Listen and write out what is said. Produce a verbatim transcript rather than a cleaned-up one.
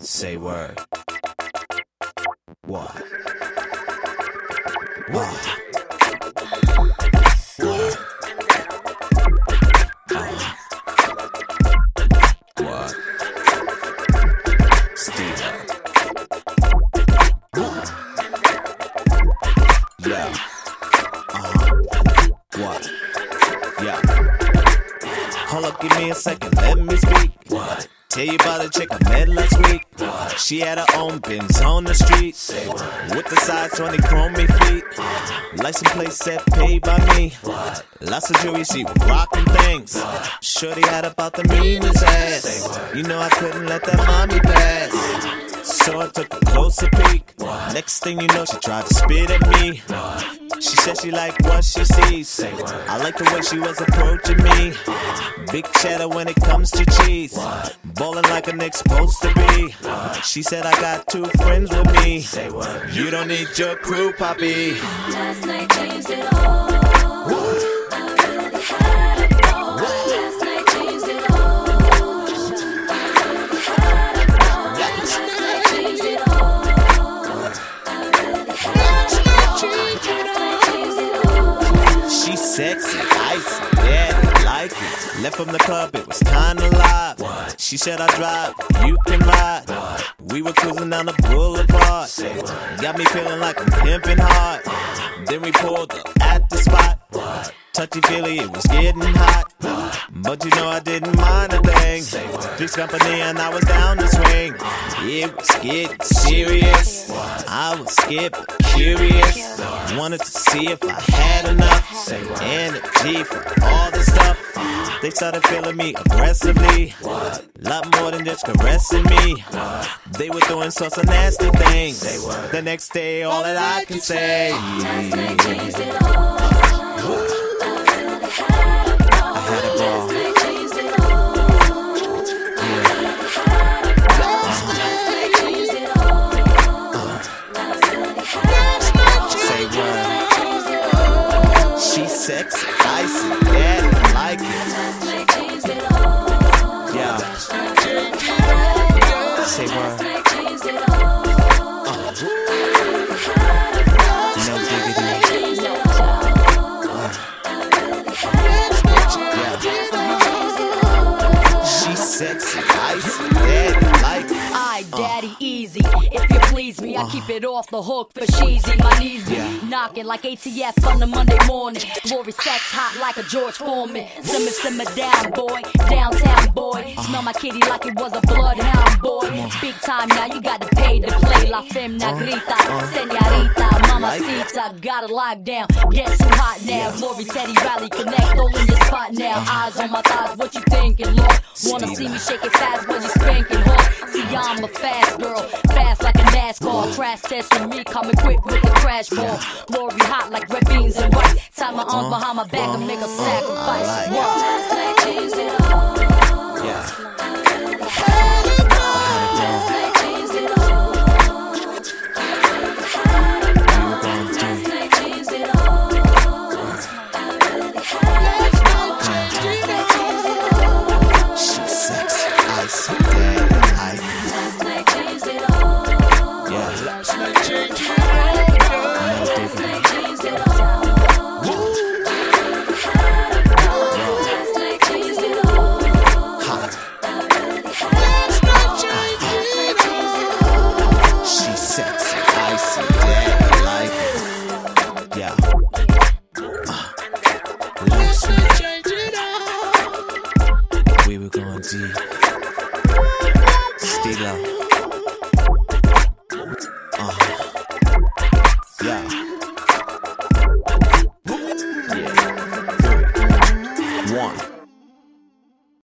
Say word. What? What? What? What? Steve. Yeah. Uh-huh. What? Yeah. Hold up, give me a second, let me speak. What? Tell you about a chick I met last week. What? She had her own Benz on the street. Say what? With the size twenty chrome me feet. License plate set paid by me. What? Lots of jewelry, she was rocking things. What? Shorty had about the meanest ass. You know I couldn't let that mommy pass. So I took a closer peek. What? Next thing you know, she tried to spit at me. What? She said she liked what she sees. I like the way she was approaching me. Big cheddar when it comes to cheese. What? Ballin' like a Knick's supposed to be. What? She said I got two friends with me. Say what? You don't need your crew, Poppy. Last night changed it all. What? I really had it all. What? Last night changed it all. I really had it all. Last night changed it all. I really had it all. She sexy, icy, yeah, I like it. Left from the club, it was kinda live. What? She said I drive, you can ride. What? We were cruising down the boulevard. Got me feeling like I'm pimping hard. What? Then we pulled up at the spot. What? Touchy feely, it was getting hot. What? But you know I didn't mind a thing. Three's company and I was down the swing. It was getting serious. What? I was scared but curious. What? Wanted to see if I had enough energy for all the stuff. They started feeling me aggressively. What? Lot more than just caressing me. What? They were doing sorts of nasty things. The next day, all that I can say. Last night changed it all. I had a ball. Last night changed it all. Last night changed it all. Say what? She's sexy, icy, yeah, I like it. Last night changed it all. Yeah. Say what? Last night changed it all. No diggity. She's sexy, icy, yeah, I like it. I, daddy, easy. If you please me, I keep it off the hook for cheesy. My knees be Yeah. knocking like A T F on a Monday morning. Glory sex hot like a George Foreman. Simmer, simmer down, boy. Downtown, boy. Smell my kitty like it was a bloodhound, boy. Big time now, you got to pay to play. La femna grita, señorita, mamacita. Got it locked down. Guess who hot now? Glory, Teddy, Riley, connect all in your spot now. Eyes on my thighs, what you thinking, Lord? Wanna see me shake it fast when you spanking, huh? See, I'm a fast girl, fast like a NASCAR. Crash test with me, come equipped with the crash ball. Glory hot like red beans and rice. Tie my arms behind my back and make a sacrifice. What? Last night changed it all. Yeah. Last night changed it all. Last night changed it all. She's sexy, icy, yeah, I like it. Last night changed it all. Yeah. Last night changed it all. Last night changed it all. Last night changed it all. Hot. She's sexy, icy, yeah, I like it. Yeah. Uh, last night, we were going deep. Stilo. Uh, yeah.